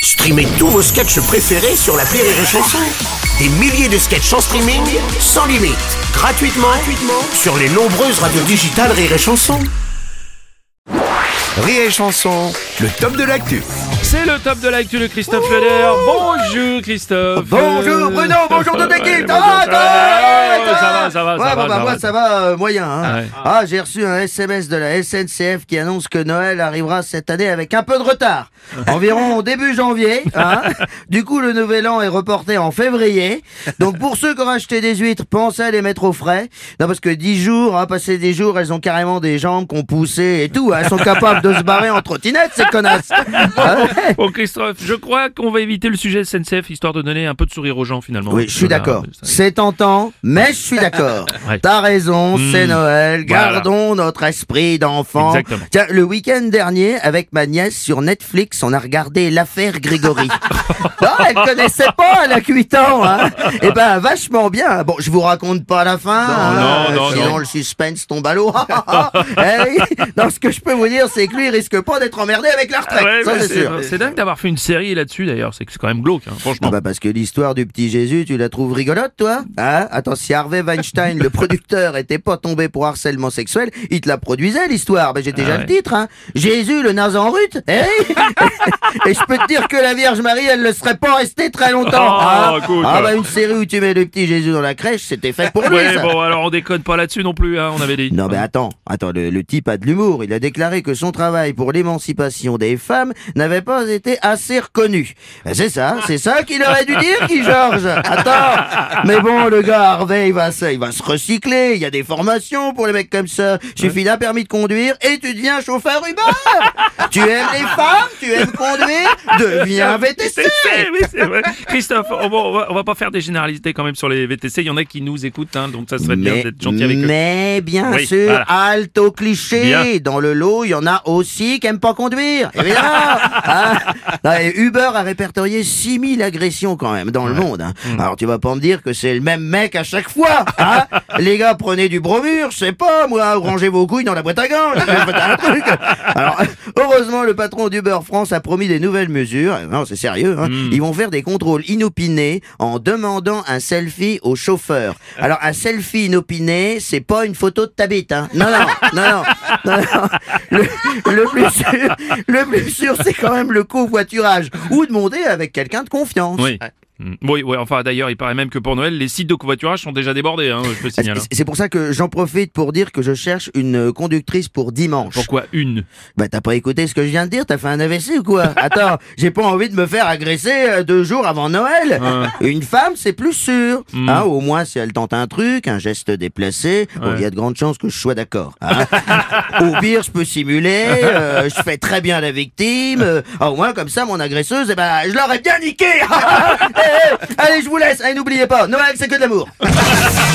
Streamez tous vos sketchs préférés sur l'appli Rire et Chanson. Des milliers de sketchs en streaming, sans limite, gratuitement sur les nombreuses radios digitales Rire et Chanson. Rire et Chanson, le top de l'actu. C'est le top de l'actu de Christophe Leder. Bonjour Christophe. Bonjour Bruno, bonjour toute l'équipe. Ça va, moi ça va moyen. Hein. Ouais. Ah, j'ai reçu un SMS de la SNCF qui annonce que Noël arrivera cette année avec un peu de retard. Environ début janvier. Hein. Du coup, le nouvel an est reporté en février. Donc pour ceux qui ont acheté des huîtres, pensez à les mettre au frais. Non, parce que 10 jours, hein, passer des jours, elles ont carrément des jambes qu'on poussé et tout. Hein. Elles sont capables de se barrer en trottinette, ces connasses. Hein. Bon Christophe, je crois qu'on va éviter le sujet SNCF histoire de donner un peu de sourire aux gens finalement. Oui, je suis d'accord. C'est tentant, mais je suis d'accord. Ouais. T'as raison, c'est Noël. Gardons notre esprit d'enfant. Exactement. Tiens, le week-end dernier, avec ma nièce sur Netflix, on a regardé l'affaire Grégory. Elle connaissait pas, elle a 8 ans. Hein. Et ben, vachement bien. Bon, je vous raconte pas la fin. Non, sinon le suspense tombe à l'eau. Hey, non, ce que je peux vous dire, c'est que lui, il risque pas d'être emmerdé avec la retraite. Ouais, ça, mais c'est sûr. c'est dingue d'avoir fait une série là-dessus d'ailleurs, c'est quand même glauque, hein, franchement. Ah bah parce que l'histoire du petit Jésus, tu la trouves rigolote, toi? Hein? Attends, si Harvey Weinstein, le producteur, était pas tombé pour harcèlement sexuel, il te la produisait, l'histoire. Ben, j'ai déjà le titre, hein. Jésus, le naze en rut. Eh oui. Et je peux te dire que la Vierge Marie, elle ne serait pas restée très longtemps. Cool, ah quoi. bah, une série où tu mets le petit Jésus dans la crèche, c'était fait pour lui, Ouais, ça. bon, alors on déconne pas là-dessus non plus, hein, on avait dit. Non mais attends, le type a de l'humour. Il a déclaré que son travail pour l'émancipation des femmes n'avait pas été assez reconnu. Ben, c'est ça qu'il aurait dû dire, qui Georges. Attends, mais bon, le gars Harvey, il va se recycler. Il y a des formations pour les mecs comme ça. Suffit d'un permis de conduire et tu deviens chauffeur Uber. Tu aimes les femmes, tu aimes conduire, deviens VTC. Oui, c'est vrai. Christophe, on va pas faire des généralités quand même sur les VTC. Il y en a qui nous écoutent, hein, donc ça serait bien d'être gentil avec eux. Mais bien Oui, sûr, voilà. halte au cliché. Bien. Dans le lot, il y en a aussi qui aiment pas conduire. Évidemment. Hein. Non, et Uber a répertorié 6000 agressions quand même dans le monde. Hein. Alors tu vas pas me dire que c'est le même mec à chaque fois. Hein. Les gars, prenez du bromure, je sais pas moi, ou rangez vos couilles dans la boîte à gants. Faites un truc. Alors heureusement, le patron d'Uber France a promis des nouvelles mesures. Non, c'est sérieux. Hein. Ils vont faire des contrôles inopinés en demandant un selfie au chauffeur. Alors un selfie inopiné, c'est pas une photo de ta bite. Hein. Non. Le plus sûr, c'est quand même le covoiturage ou demander avec quelqu'un de confiance. Oui. Oui, enfin d'ailleurs, il paraît même que pour Noël, les sites de covoiturage sont déjà débordés, hein, je peux signaler. C'est pour ça que j'en profite pour dire que je cherche une conductrice pour dimanche. Pourquoi une? Bah t'as pas écouté ce que je viens de dire? T'as fait un AVC ou quoi? Attends, j'ai pas envie de me faire agresser 2 jours avant Noël. Une femme, c'est plus sûr. Hein, au moins, si elle tente un truc, un geste déplacé, il y a de grandes chances que je sois d'accord. Hein. Au pire, je peux simuler, je fais très bien la victime. Au moins, comme ça, mon agresseuse, je l'aurais bien niqué. Allez, je vous laisse. Allez, n'oubliez pas, Noël, c'est que de l'amour.